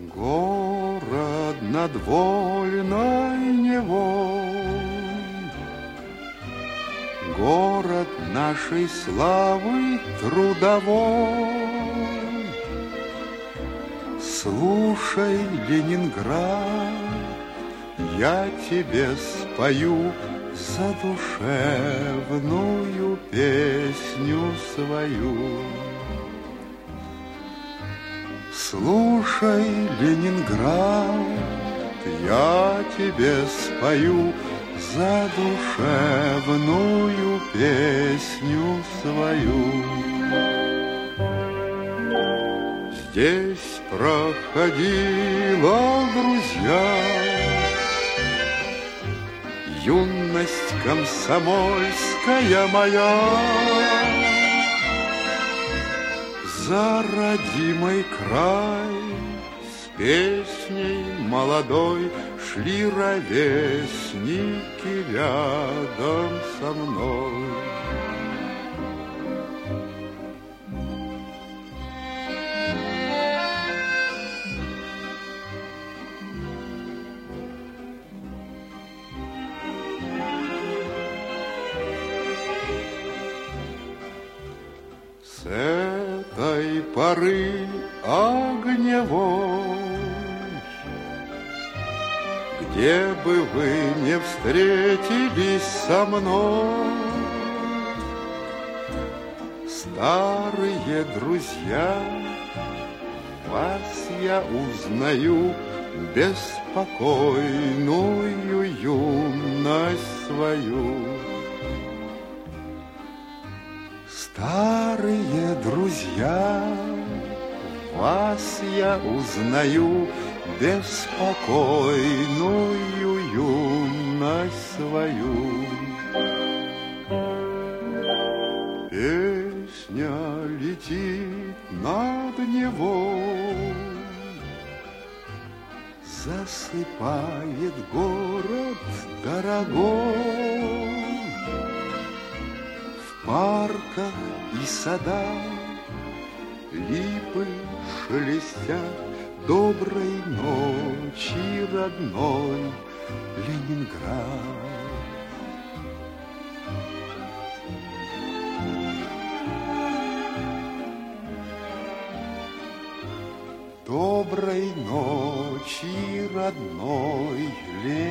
Город над вольной Невой, город нашей славы трудовой. Слушай, Ленинград, я тебе спою задушевную песню свою. Слушай, Ленинград, я тебе спою задушевную песню свою. Здесь проходила, друзья, юность комсомольская моя. За родимый край с песней молодой шли ровесники рядом со мной. С этой поры огневой, где бы вы не встретились со мной, старые друзья, вас я узнаю, беспокойную юность свою. Старые друзья, вас я узнаю, беспокойную юность свою. Песня летит над Невой, засыпает город дорогой. В парках и садах липы шелестят. Доброй ночи, родной Ленинград. Доброй ночи, родной Ленинград.